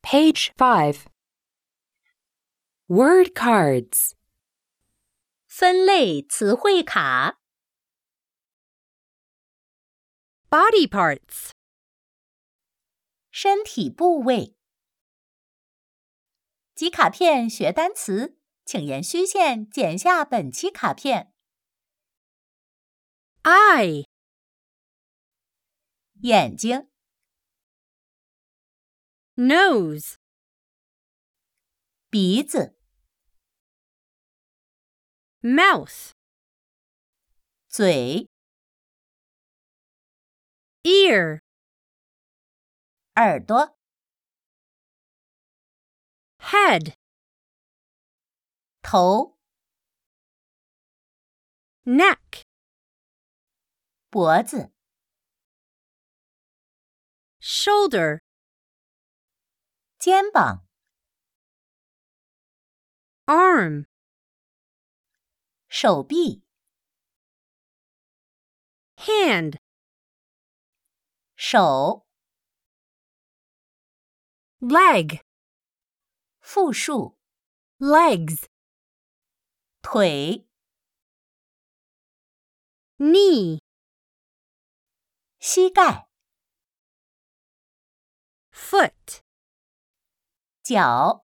Page 5. Word cards. 分类词汇卡 Body parts. 身体部位集卡片学单词，请沿虚线剪下本期卡片。 Eye. 眼睛 Nose. 鼻子 Mouth. 嘴 Ear. 耳朵 Head. 头 Neck. 脖子 Shoulder. 肩膀 Arm. 手臂 Hand. 手 Leg. 复数 Legs. 腿 Knee. 膝盖 Foot. 脚